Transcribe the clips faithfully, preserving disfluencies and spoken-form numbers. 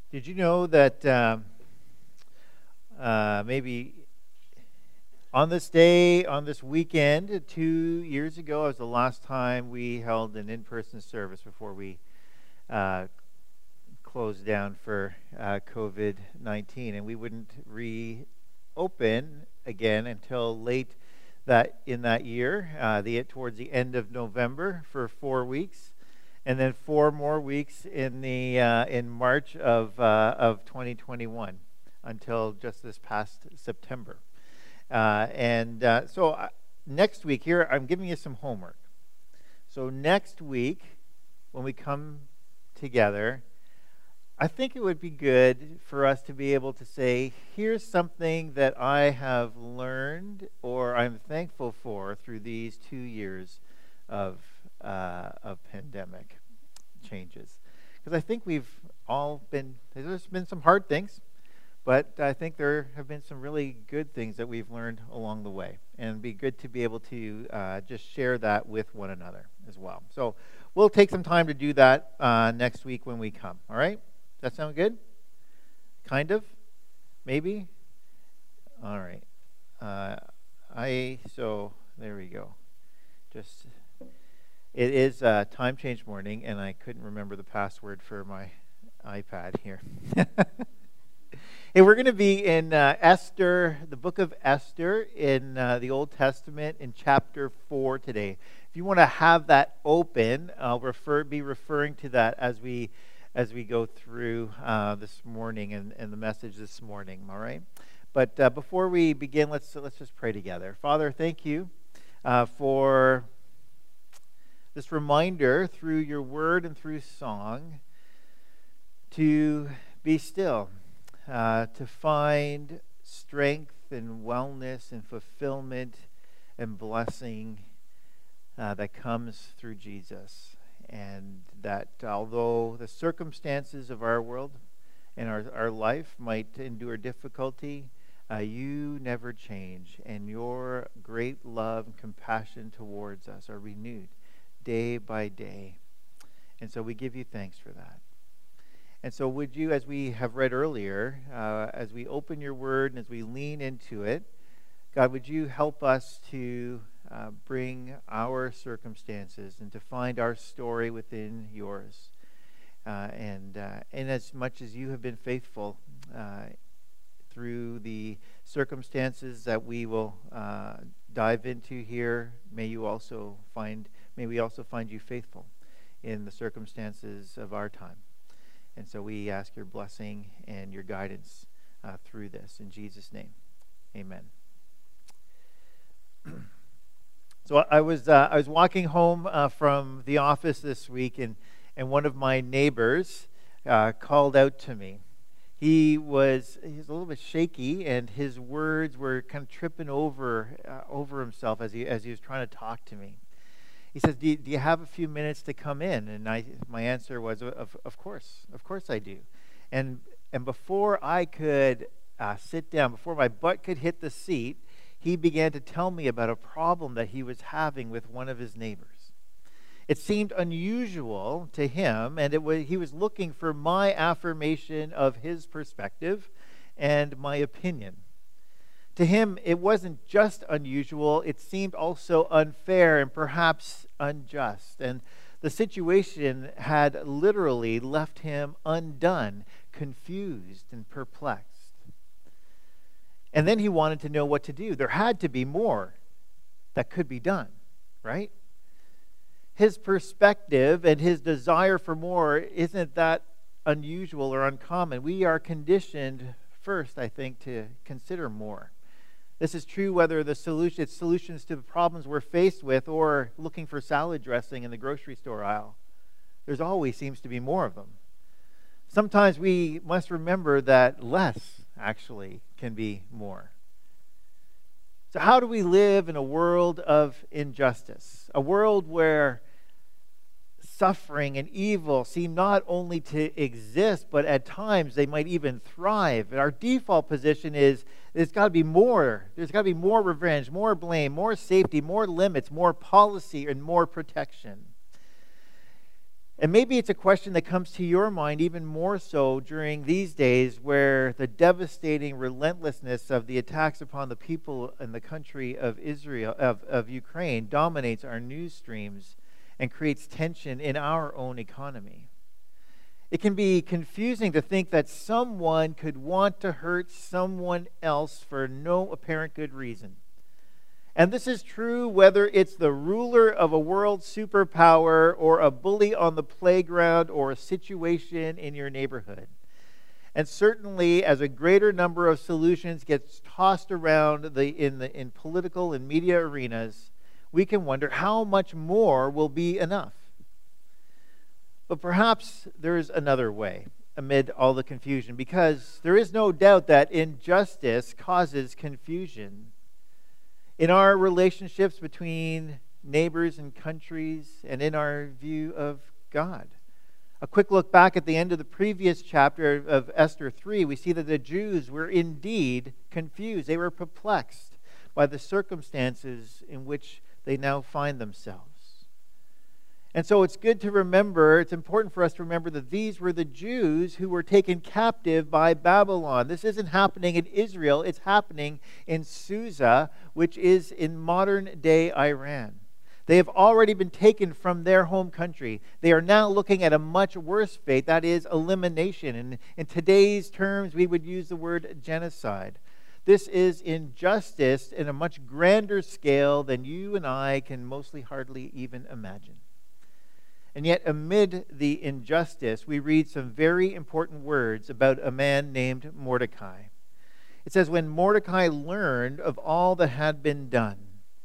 Did you know that um, uh, maybe on this day, on this weekend, two years ago, was the last time we held an in-person service before we uh, closed down for uh, covid nineteen, and we wouldn't reopen again until late that in that year, uh, the towards the end of November for four weeks. And then four more weeks in the uh, in March of uh, of twenty twenty-one until just this past September. Uh, and uh, so uh, next week here, I'm giving you some homework. So next week, when we come together, I think it would be good for us to be able to say, here's something that I have learned or I'm thankful for through these two years of uh, of pandemic changes. Because I think we've all been, there's been some hard things, but I think there have been some really good things that we've learned along the way. And it'd be good to be able to uh, just share that with one another as well. So we'll take some time to do that uh, next week when we come. All right? Does that sound good? Kind of? Maybe? All right. Uh, I, so there we go. Just... It is uh, time change morning, and I couldn't remember the password for my iPad here. Hey, we're going to be in uh, Esther, the book of Esther in uh, the Old Testament in chapter four today. If you want to have that open, I'll refer, be referring to that as we as we go through uh, this morning and, and the message this morning. All right. But uh, before we begin, let's let's just pray together. Father, thank you uh, for this reminder through your word and through song to be still, uh, to find strength and wellness and fulfillment and blessing uh, that comes through Jesus. And that although the circumstances of our world and our, our life might endure difficulty, uh, you never change, and your great love and compassion towards us are renewed day by day. And so we give you thanks for that. And so would you, as we have read earlier, uh, as we open your word and as we lean into it, God, would you help us to uh, bring our circumstances and to find our story within yours. Uh, and, uh, and as much as you have been faithful uh, through the circumstances that we will uh, dive into here, may you also find May we also find you faithful in the circumstances of our time. And so we ask your blessing and your guidance uh, through this. In Jesus' name, amen. So I was uh, I was walking home uh, from the office this week, and, and one of my neighbors uh, called out to me. He was he was a little bit shaky, and his words were kind of tripping over uh, over himself as he as he was trying to talk to me. He says, do you, do you have a few minutes to come in? And I, my answer was, of, of course, of course I do. And and before I could uh, sit down, before my butt could hit the seat, he began to tell me about a problem that he was having with one of his neighbors. It seemed unusual to him, and it was, he was looking for my affirmation of his perspective and my opinion. To him, it wasn't just unusual, it seemed also unfair and perhaps unjust. And the situation had literally left him undone, confused, and perplexed. And then he wanted to know what to do. There had to be more that could be done, right? His perspective and his desire for more isn't that unusual or uncommon. We are conditioned first, I think, to consider more. This is true whether the solution, it's solutions to the problems we're faced with or looking for salad dressing in the grocery store aisle. There's always seems to be more of them. Sometimes we must remember that less actually can be more. So how do we live in a world of injustice? A world where suffering and evil seem not only to exist, but at times they might even thrive. And our default position is there's got to be more. There's got to be more revenge, more blame, more safety, more limits, more policy, and more protection. And maybe it's a question that comes to your mind even more so during these days where the devastating relentlessness of the attacks upon the people in the country of Israel, of, of Ukraine, dominates our news streams and creates tension in our own economy. It can be confusing to think that someone could want to hurt someone else for no apparent good reason. And this is true whether it's the ruler of a world superpower or a bully on the playground or a situation in your neighborhood. And certainly as a greater number of solutions gets tossed around the, in, the, in political and media arenas, we can wonder how much more will be enough. But perhaps there's another way amid all the confusion, because there is no doubt that injustice causes confusion. In our relationships between neighbors and countries, and in our view of God. A quick look back at the end of the previous chapter of Esther three, we see that the Jews were indeed confused. They were perplexed by the circumstances in which they now find themselves. And so it's good to remember, it's important for us to remember that these were the Jews who were taken captive by Babylon. This isn't happening in Israel, it's happening in Susa, which is in modern-day Iran. They have already been taken from their home country. They are now looking at a much worse fate, that is elimination. And in today's terms, we would use the word genocide. This is injustice in a much grander scale than you and I can mostly hardly even imagine. And yet, amid the injustice, we read some very important words about a man named Mordecai. It says, when Mordecai learned of all that had been done.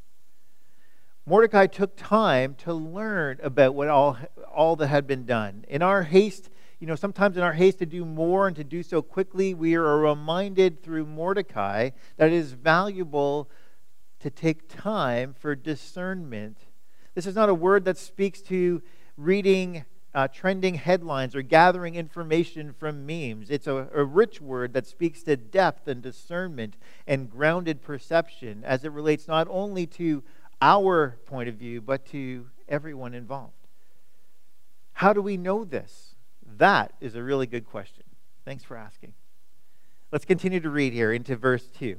Mordecai took time to learn about what all, all that had been done. In our haste, you know, sometimes in our haste to do more and to do so quickly, we are reminded through Mordecai that it is valuable to take time for discernment. This is not a word that speaks to reading uh, trending headlines or gathering information from memes. It's a, a rich word that speaks to depth and discernment and grounded perception as it relates not only to our point of view, but to everyone involved. How do we know this? That is a really good question. Thanks for asking. Let's continue to read here into verse two.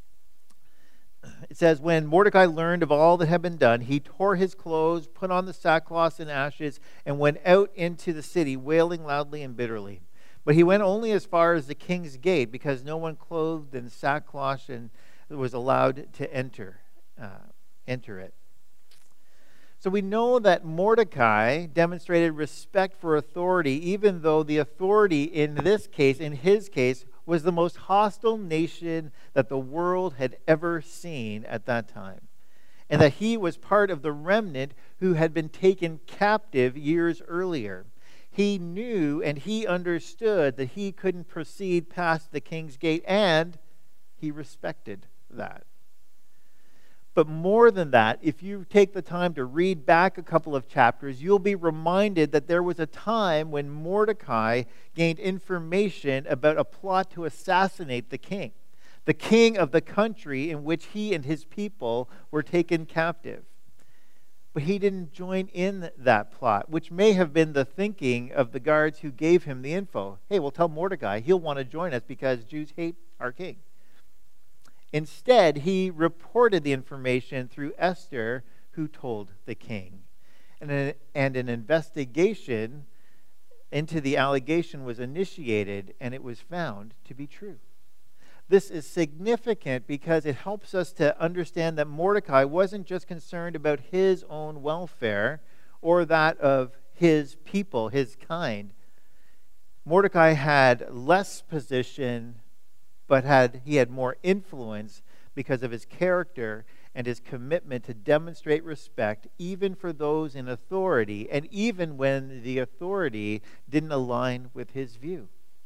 It says, when Mordecai learned of all that had been done, he tore his clothes, put on the sackcloth and ashes, and went out into the city, wailing loudly and bitterly. But he went only as far as the king's gate, because no one clothed in sackcloth and was allowed to enter, uh, enter it. So we know that Mordecai demonstrated respect for authority, even though the authority in this case, in his case, was the most hostile nation that the world had ever seen at that time. And that he was part of the remnant who had been taken captive years earlier. He knew and he understood that he couldn't proceed past the king's gate, and he respected that. But more than that, if you take the time to read back a couple of chapters, you'll be reminded that there was a time when Mordecai gained information about a plot to assassinate the king, the king of the country in which he and his people were taken captive. But he didn't join in that plot, which may have been the thinking of the guards who gave him the info. Hey, we'll tell Mordecai, he'll want to join us because Jews hate our king. Instead, he reported the information through Esther, who told the king. And an, and an investigation into the allegation was initiated, and it was found to be true. This is significant because it helps us to understand that Mordecai wasn't just concerned about his own welfare or that of his people, his kind. Mordecai had less position, but had he had more influence because of his character and his commitment to demonstrate respect even for those in authority, and even when the authority didn't align with his view.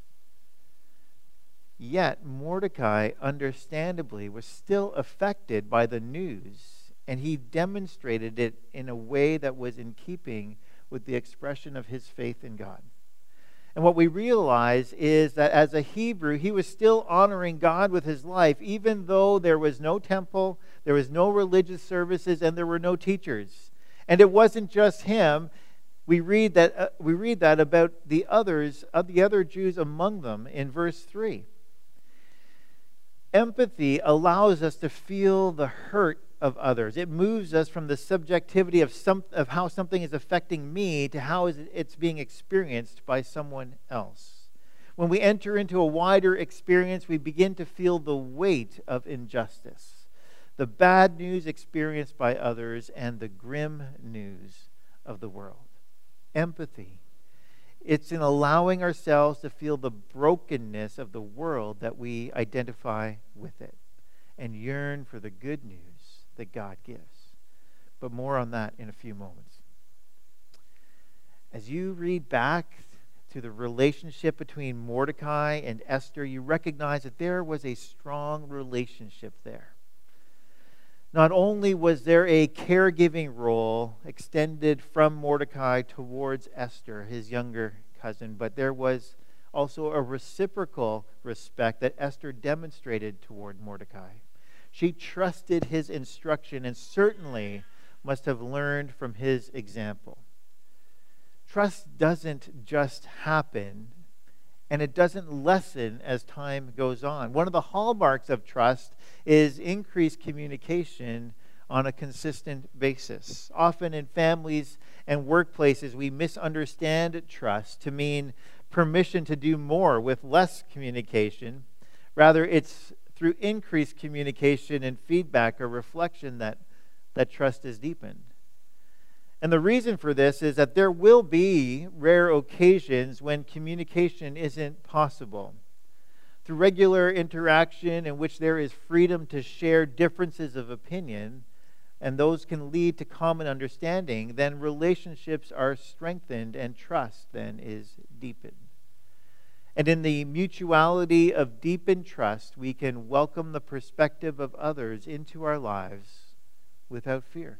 Yet Mordecai, understandably, was still affected by the news, and he demonstrated it in a way that was in keeping with the expression of his faith in God. And what we realize is that as a Hebrew, he was still honoring God with his life, even though there was no temple, there was no religious services, and there were no teachers. And it wasn't just him. We read that uh, we read that about the others, of the other Jews among them in verse three. Empathy allows us to feel the hurt of others. It moves us from the subjectivity of some of how something is affecting me to how is it, it's being experienced by someone else. When we enter into a wider experience, we begin to feel the weight of injustice, the bad news experienced by others, and the grim news of the world. Empathy. It's in allowing ourselves to feel the brokenness of the world that we identify with it and yearn for the good news that God gives. But more on that in a few moments. As you read back to the relationship between Mordecai and Esther, you recognize that there was a strong relationship there. Not only was there a caregiving role extended from Mordecai towards Esther, his younger cousin, but there was also a reciprocal respect that Esther demonstrated toward Mordecai. She trusted his instruction and certainly must have learned from his example. Trust doesn't just happen, and it doesn't lessen as time goes on. One of the hallmarks of trust is increased communication on a consistent basis. Often in families and workplaces, we misunderstand trust to mean permission to do more with less communication. Rather, it's through increased communication and feedback or reflection that, that trust is deepened. And the reason for this is that there will be rare occasions when communication isn't possible. Through regular interaction in which there is freedom to share differences of opinion, and those can lead to common understanding, then relationships are strengthened and trust then is deepened. And in the mutuality of deepened trust, we can welcome the perspective of others into our lives without fear.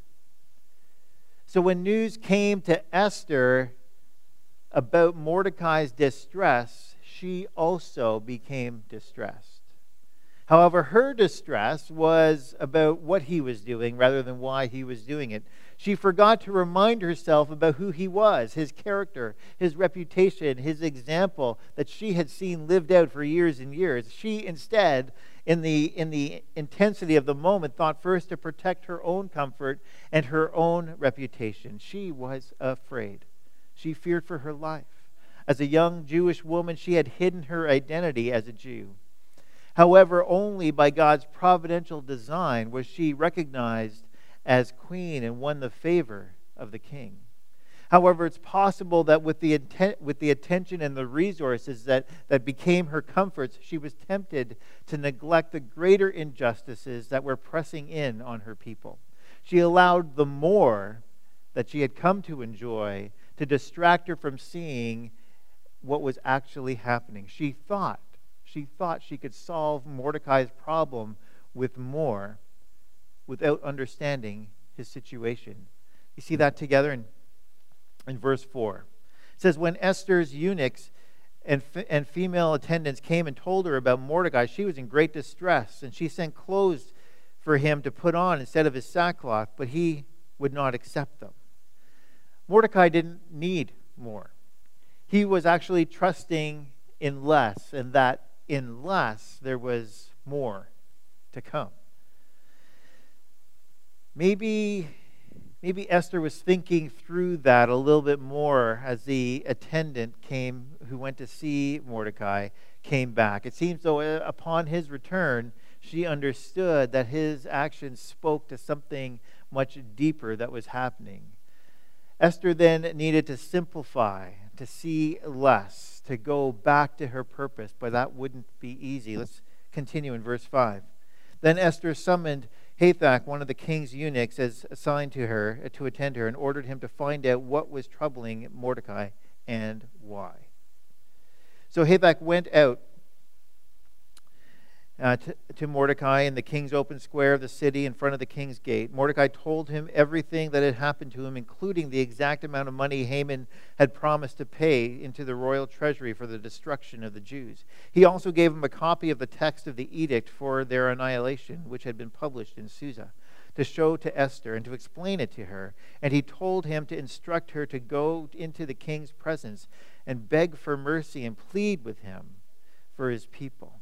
So when news came to Esther about Mordecai's distress, she also became distressed. However, her distress was about what he was doing rather than why he was doing it. She forgot to remind herself about who he was, his character, his reputation, his example that she had seen lived out for years and years. She instead, in the, in the intensity of the moment, thought first to protect her own comfort and her own reputation. She was afraid. She feared for her life. As a young Jewish woman, she had hidden her identity as a Jew. However, only by God's providential design was she recognized as queen and won the favor of the king. However, it's possible that with the intent, with the attention and the resources that, that became her comforts, she was tempted to neglect the greater injustices that were pressing in on her people. She allowed the more that she had come to enjoy to distract her from seeing what was actually happening. She thought, she thought she could solve Mordecai's problem with more without understanding his situation. You see that together in, in verse four. It says, when Esther's eunuchs and, and female attendants came and told her about Mordecai, she was in great distress, and she sent clothes for him to put on instead of his sackcloth, but he would not accept them. Mordecai didn't need more. He was actually trusting in less, and that in less there was more to come. Maybe, maybe Esther was thinking through that a little bit more as the attendant came, who went to see Mordecai, came back. It seems though upon his return, she understood that his actions spoke to something much deeper that was happening. Esther then needed to simplify, to see less, to go back to her purpose, but that wouldn't be easy. Let's continue in verse five. Then Esther summoned Hathach, one of the king's eunuchs, as assigned to her to attend her, and ordered him to find out what was troubling Mordecai and why. So Hathach went out Uh, to, to Mordecai in the king's open square of the city in front of the king's gate. Mordecai told him everything that had happened to him, including the exact amount of money Haman had promised to pay into the royal treasury for the destruction of the Jews. He also gave him a copy of the text of the edict for their annihilation, which had been published in Susa. to show to Esther and to explain it to her. And he told him to instruct her to go into the king's presence and beg for mercy and plead with him for his people.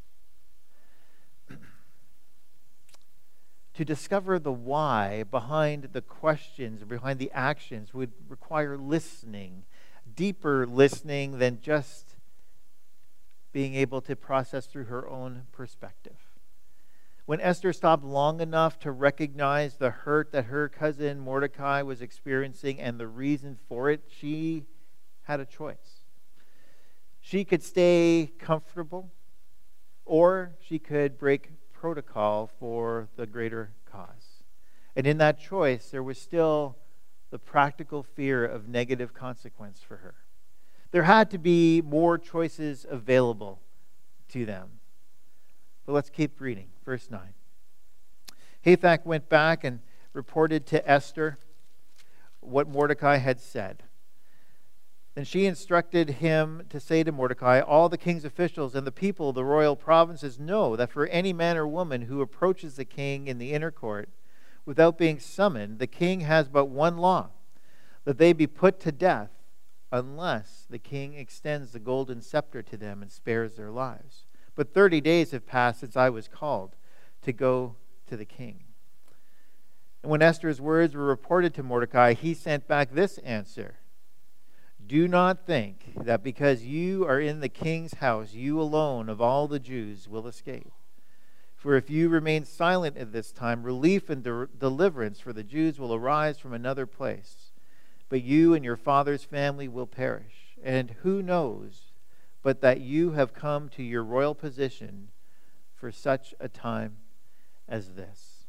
To discover the why behind the questions, behind the actions, would require listening, deeper listening than just being able to process through her own perspective. When Esther stopped long enough to recognize the hurt that her cousin Mordecai was experiencing and the reason for it, she had a choice. She could stay comfortable, or she could break protocol for the greater cause. And in that choice, there was still the practical fear of negative consequence for her. There had to be more choices available to them. But let's keep reading. Verse nine. Hathach went back and reported to Esther what Mordecai had said. Then she instructed him to say to Mordecai, all the king's officials and the people of the royal provinces know that for any man or woman who approaches the king in the inner court without being summoned, the king has but one law, that they be put to death unless the king extends the golden scepter to them and spares their lives. But thirty days have passed since I was called to go to the king. And when Esther's words were reported to Mordecai, he sent back this answer. Do not think that because you are in the king's house, you alone of all the Jews will escape. For if you remain silent at this time, relief and de- deliverance for the Jews will arise from another place. But you and your father's family will perish. And who knows but that you have come to your royal position for such a time as this.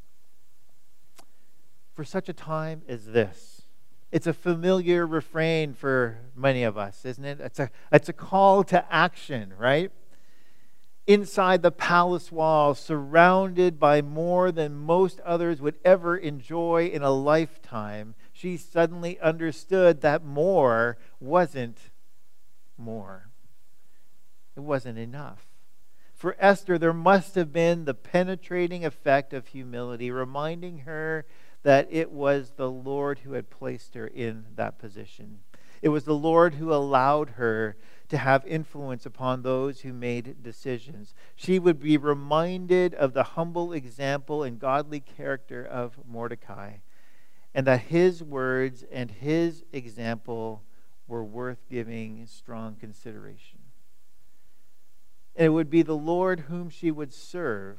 For such a time as this. It's a familiar refrain for many of us, isn't it? It's a, it's a call to action, right? Inside the palace walls, surrounded by more than most others would ever enjoy in a lifetime, she suddenly understood that more wasn't more. It wasn't enough. For Esther, there must have been the penetrating effect of humility, reminding her that it was the Lord who had placed her in that position. It was the Lord who allowed her to have influence upon those who made decisions. She would be reminded of the humble example and godly character of Mordecai, and that his words and his example were worth giving strong consideration. And it would be the Lord whom she would serve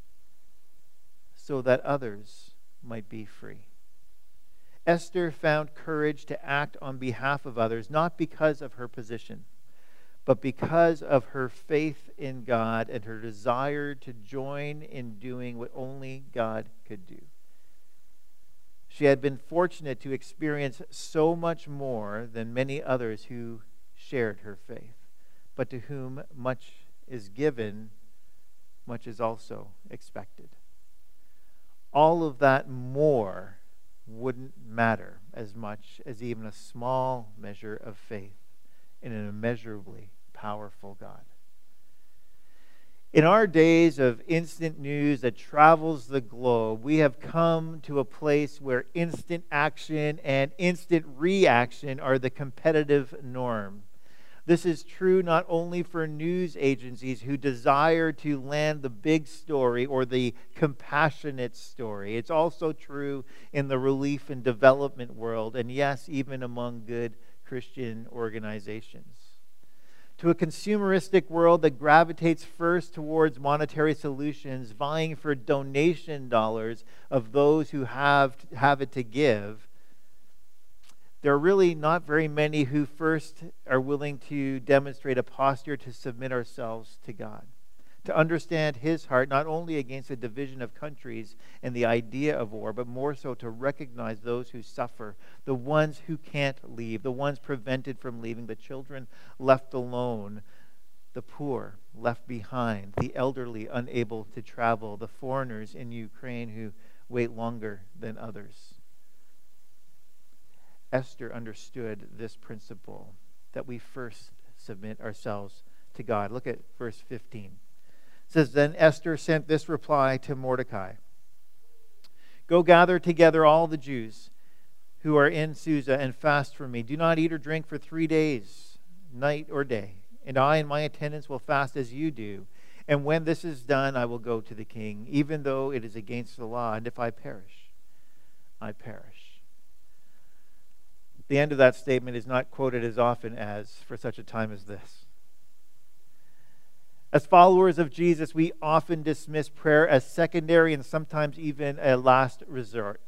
so that others might be free. Esther found courage to act on behalf of others, not because of her position, but because of her faith in God and her desire to join in doing what only God could do. She had been fortunate to experience so much more than many others who shared her faith, but to whom much is given, much is also expected. All of that more wouldn't matter as much as even a small measure of faith in an immeasurably powerful God. In our days of instant news that travels the globe, we have come to a place where instant action and instant reaction are the competitive norm. This is true not only for news agencies who desire to land the big story or the compassionate story. It's also true in the relief and development world, and yes, even among good Christian organizations. To a consumeristic world that gravitates first towards monetary solutions, vying for donation dollars of those who have, have it to give, there are really not very many who first are willing to demonstrate a posture to submit ourselves to God, to understand His heart, not only against the division of countries and the idea of war, but more so to recognize those who suffer, the ones who can't leave, the ones prevented from leaving, the children left alone, the poor left behind, the elderly unable to travel, the foreigners in Ukraine who wait longer than others. Esther understood this principle, that we first submit ourselves to God. Look at verse fifteen. It says, Then Esther sent this reply to Mordecai. Go gather together all the Jews who are in Susa and fast for me. Do not eat or drink for three days, night or day. And I and my attendants will fast as you do. And when this is done, I will go to the king, even though it is against the law. And if I perish, I perish. The end of that statement is not quoted as often as for such a time as this. As followers of Jesus, we often dismiss prayer as secondary and sometimes even a last resort.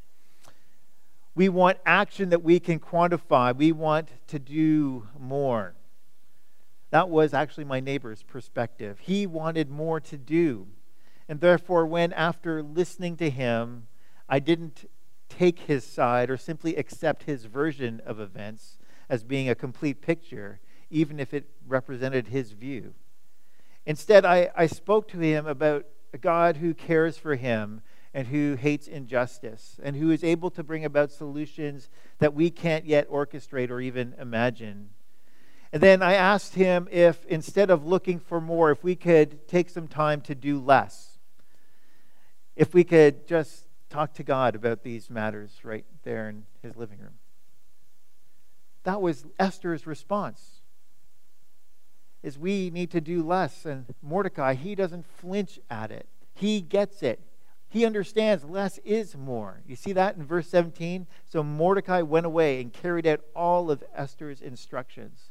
We want action that we can quantify. We want to do more. That was actually my neighbor's perspective. He wanted more to do. And therefore, when after listening to him, I didn't take his side or simply accept his version of events as being a complete picture, even if it represented his view. Instead, I, I spoke to him about a God who cares for him and who hates injustice and who is able to bring about solutions that we can't yet orchestrate or even imagine. And then I asked him if, instead of looking for more, if we could take some time to do less. If we could just talk to God about these matters right there in his living room. That was Esther's response. Is we need to do less. And Mordecai, he doesn't flinch at it. He gets it. He understands less is more. You see that in verse seventeen? So Mordecai went away and carried out all of Esther's instructions.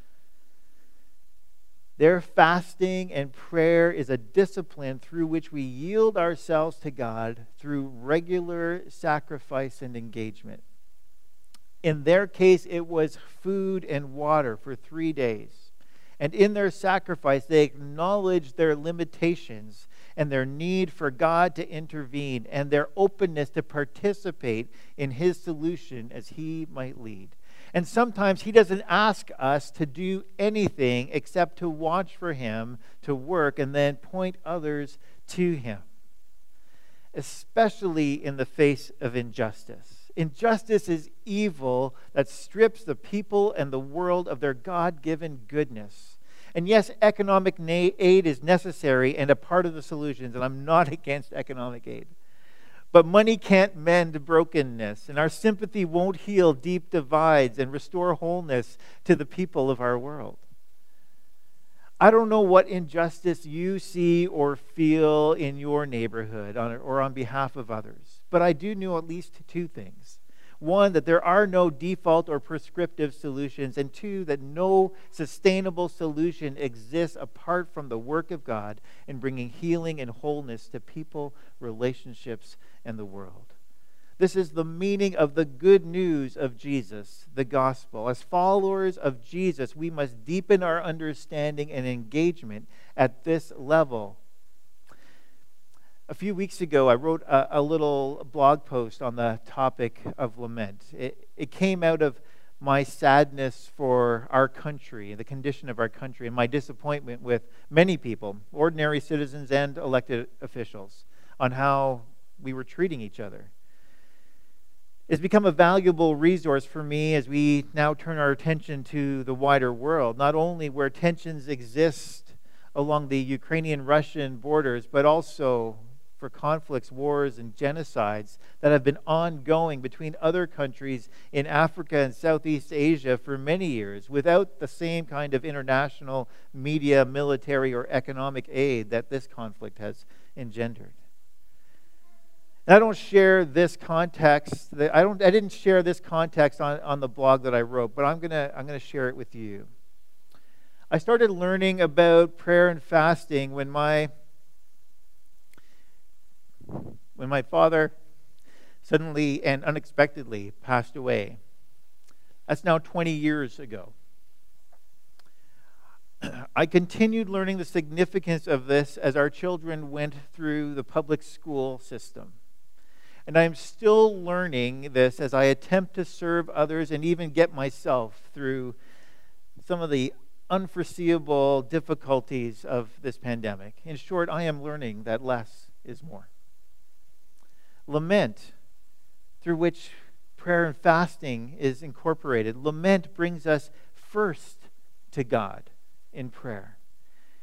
Their fasting and prayer is a discipline through which we yield ourselves to God through regular sacrifice and engagement. In their case, it was food and water for three days. And in their sacrifice, they acknowledged their limitations and their need for God to intervene and their openness to participate in his solution as he might lead. And sometimes he doesn't ask us to do anything except to watch for him to work and then point others to him, especially in the face of injustice. Injustice is evil that strips the people and the world of their God-given goodness. And yes, economic na- aid is necessary and a part of the solutions, and I'm not against economic aid. But money can't mend brokenness, and our sympathy won't heal deep divides and restore wholeness to the people of our world. I don't know what injustice you see or feel in your neighborhood on, or on behalf of others, but I do know at least two things. One, that there are no default or prescriptive solutions, and two, that no sustainable solution exists apart from the work of God in bringing healing and wholeness to people, relationships, and the world. This is the meaning of the good news of Jesus, the gospel. As followers of Jesus, we must deepen our understanding and engagement at this level. A few weeks ago, I wrote a, a little blog post on the topic of lament. It, it came out of my sadness for our country, the condition of our country, and my disappointment with many people, ordinary citizens and elected officials, on how we were treating each other. It's become a valuable resource for me as we now turn our attention to the wider world, not only where tensions exist along the Ukrainian-Russian borders, but also for conflicts, wars, and genocides that have been ongoing between other countries in Africa and Southeast Asia for many years without the same kind of international media, military, or economic aid that this conflict has engendered. And I don't share this context. I don't. I didn't share this context on, on the blog that I wrote, but I'm gonna I'm gonna share it with you. I started learning about prayer and fasting when my when my father suddenly and unexpectedly passed away. That's now twenty years ago. I continued learning the significance of this as our children went through the public school system. And I'm still learning this as I attempt to serve others and even get myself through some of the unforeseeable difficulties of this pandemic. In short, I am learning that less is more. Lament, through which prayer and fasting is incorporated. Lament brings us first to God in prayer.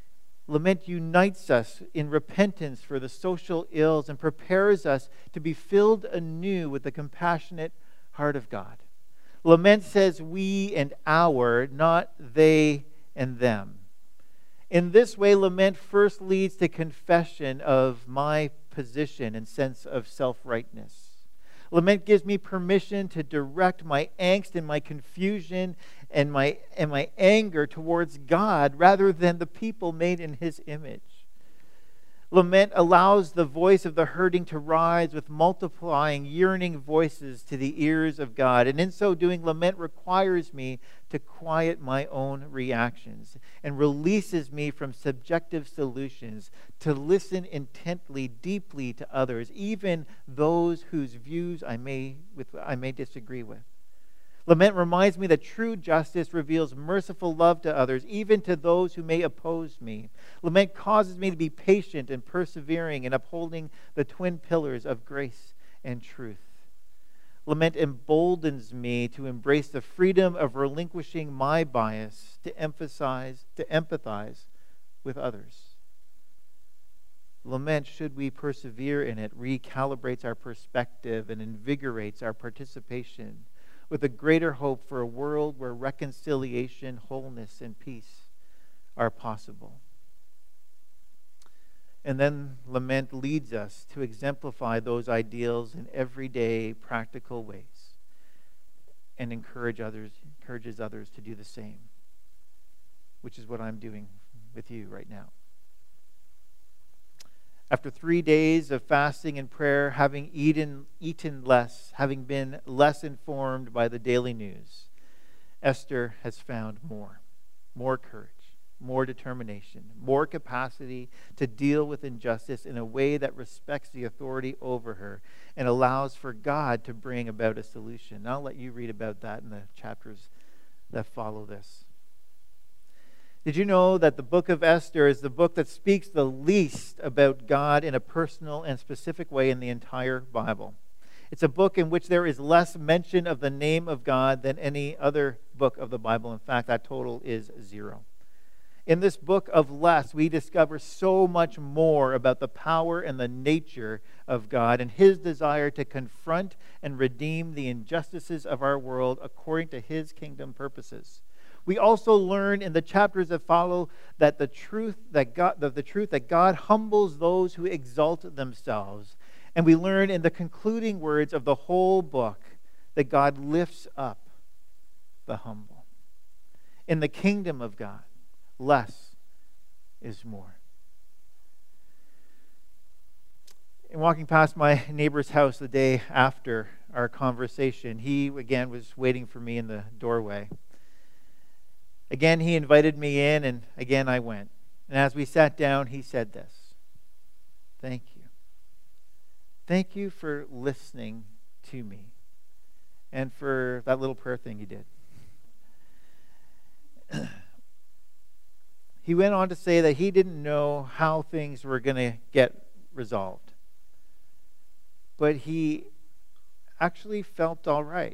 Lament unites us in repentance for the social ills and prepares us to be filled anew with the compassionate heart of God. Lament says we and our, not they and them. In this way, lament first leads to confession of my position and sense of self-rightness. Lament gives me permission to direct my angst and my confusion and my, and my anger towards God rather than the people made in His image. Lament allows the voice of the hurting to rise with multiplying, yearning voices to the ears of God. And in so doing, lament requires me to quiet my own reactions and releases me from subjective solutions to listen intently, deeply to others, even those whose views I may, with, I may disagree with. Lament reminds me that true justice reveals merciful love to others, even to those who may oppose me. Lament causes me to be patient and persevering in upholding the twin pillars of grace and truth. Lament emboldens me to embrace the freedom of relinquishing my bias to emphasize, to empathize with others. Lament, should we persevere in it, recalibrates our perspective and invigorates our participation with a greater hope for a world where reconciliation, wholeness, and peace are possible. And then lament leads us to exemplify those ideals in everyday, practical ways and encourage others, encourages others to do the same, which is what I'm doing with you right now. After three days of fasting and prayer, having eaten, eaten less, having been less informed by the daily news, Esther has found more, more courage, more determination, more capacity to deal with injustice in a way that respects the authority over her and allows for God to bring about a solution. I'll let you read about that in the chapters that follow this. Did you know that the book of Esther is the book that speaks the least about God in a personal and specific way in the entire Bible? It's a book in which there is less mention of the name of God than any other book of the Bible. In fact, that total is zero. In this book of less, we discover so much more about the power and the nature of God and His desire to confront and redeem the injustices of our world according to His kingdom purposes. We also learn in the chapters that follow that the truth that God, the, the truth that God humbles those who exalt themselves. And we learn in the concluding words of the whole book that God lifts up the humble. In the kingdom of God, less is more. In walking past my neighbor's house the day after our conversation, he again was waiting for me in the doorway. Again, he invited me in, and again I went. And as we sat down, he said this: "Thank you. Thank you for listening to me and for that little prayer thing you did." He went on to say that he didn't know how things were going to get resolved, but he actually felt all right.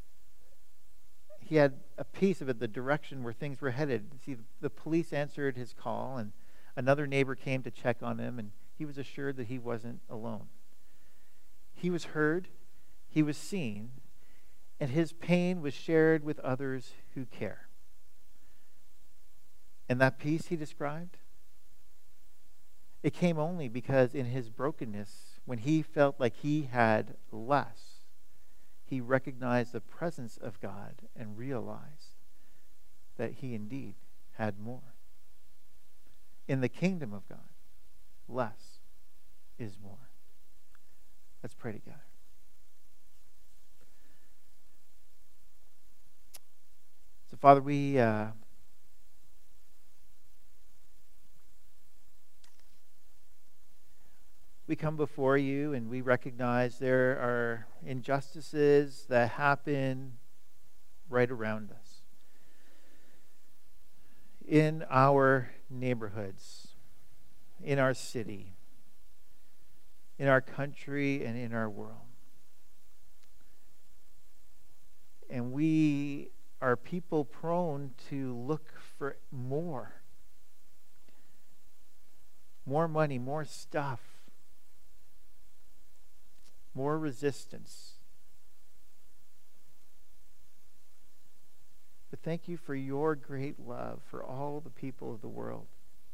He had a piece of it, the direction where things were headed. See, the police answered his call, and another neighbor came to check on him, and he was assured that he wasn't alone. He was heard, he was seen, and his pain was shared with others who care. And that peace he described, it came only because in his brokenness, when he felt like he had less, he recognized the presence of God and realized that he indeed had more. In the kingdom of God, less is more. Let's pray together. So, Father, we uh, we come before you and we recognize there are injustices that happen right around us. In our neighborhoods, in our city, in our country, and in our world. And we are people prone to look for more. more money, more stuff, more resistance. But thank you for your great love for all the people of the world.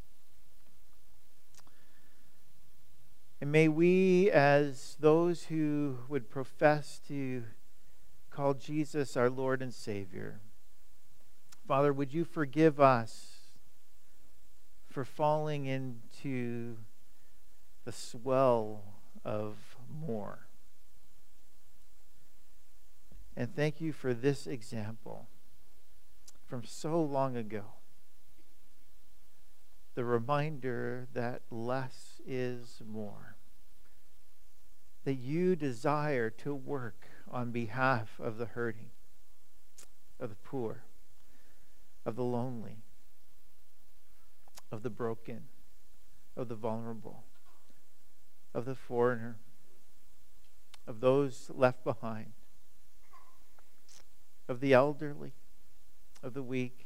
And may we, as those who would profess to call Jesus our Lord and Savior, Father, would you forgive us for falling into the swell of more. And thank you for this example from so long ago. The reminder that less is more. That you desire to work on behalf of the hurting, of the poor, of the lonely, of the broken, of the vulnerable, of the foreigner, of those left behind, of the elderly, of the weak.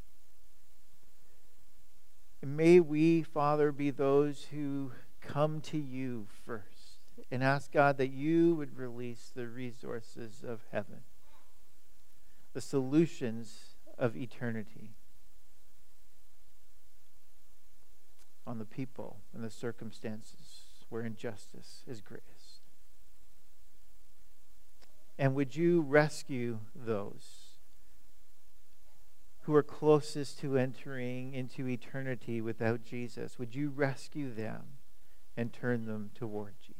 And may we, Father, be those who come to you first and ask God that you would release the resources of heaven, the solutions of eternity on the people and the circumstances where injustice is greatest. And would you rescue those who are closest to entering into eternity without Jesus? Would you rescue them and turn them toward Jesus?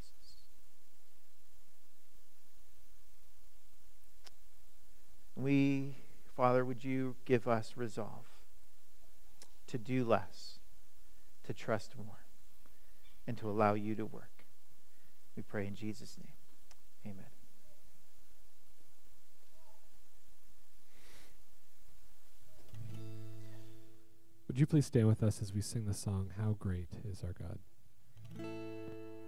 We, Father, would you give us resolve to do less, to trust more, and to allow you to work. We pray in Jesus' name. Amen. Would you please stand with us as we sing the song, How Great is Our God?